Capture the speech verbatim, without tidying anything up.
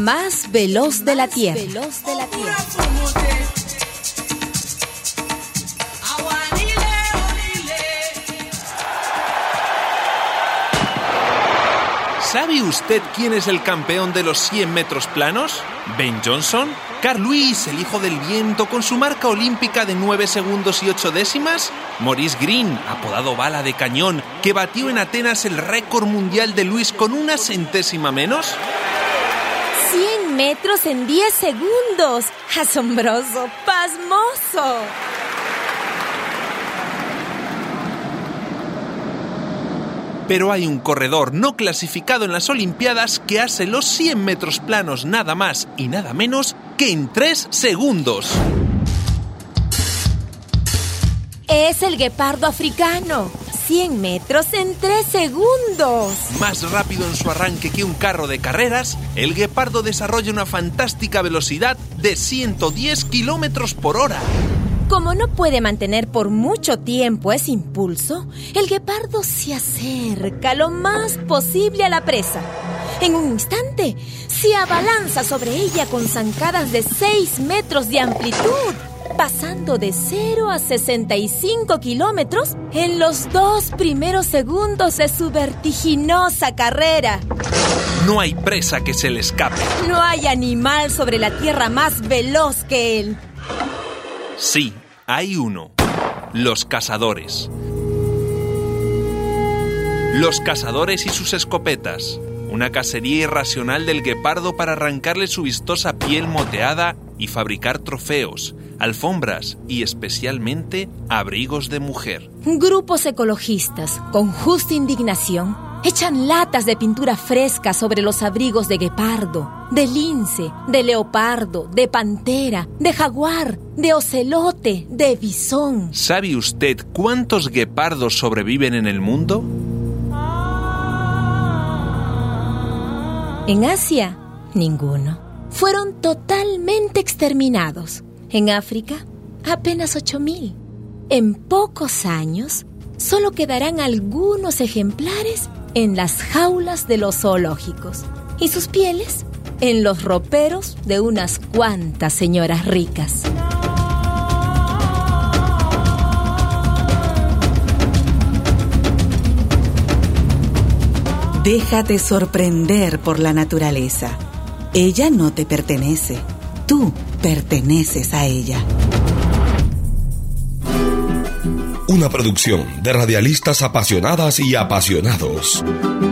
más veloz de la Tierra. ¿Sabe usted quién es el campeón de los cien metros planos? ¿Ben Johnson? ¿Carl Lewis, el hijo del viento, con su marca olímpica de nueve segundos y ocho décimas? ¿Maurice Greene, apodado Bala de Cañón, que batió en Atenas el récord mundial de Lewis con una centésima menos? cien metros en diez segundos. ¡Asombroso! ¡Pasmoso! Pero hay un corredor no clasificado en las Olimpiadas que hace los cien metros planos nada más y nada menos que en tres segundos. Es el guepardo africano. cien metros en tres segundos. Más rápido en su arranque que un carro de carreras, el guepardo desarrolla una fantástica velocidad de ciento diez kilómetros por hora. Como no puede mantener por mucho tiempo ese impulso, el guepardo se acerca lo más posible a la presa. En un instante, se abalanza sobre ella con zancadas de seis metros de amplitud, pasando de cero a sesenta y cinco kilómetros en los dos primeros segundos de su vertiginosa carrera. No hay presa que se le escape. No hay animal sobre la tierra más veloz que él. Sí, hay uno. Los cazadores. Los cazadores y sus escopetas. Una cacería irracional del guepardo para arrancarle su vistosa piel moteada y fabricar trofeos, alfombras y especialmente abrigos de mujer. Grupos ecologistas, con justa indignación, echan latas de pintura fresca sobre los abrigos de guepardo, de lince, de leopardo, de pantera, de jaguar, de ocelote, de bisón. ¿Sabe usted cuántos guepardos sobreviven en el mundo? En Asia, ninguno. Fueron totalmente exterminados. En África, apenas ocho mil. En pocos años, solo quedarán algunos ejemplares en las jaulas de los zoológicos y sus pieles en los roperos de unas cuantas señoras ricas. Déjate sorprender por la naturaleza. Ella no te pertenece, tú perteneces a ella. Una producción de radialistas apasionadas y apasionados.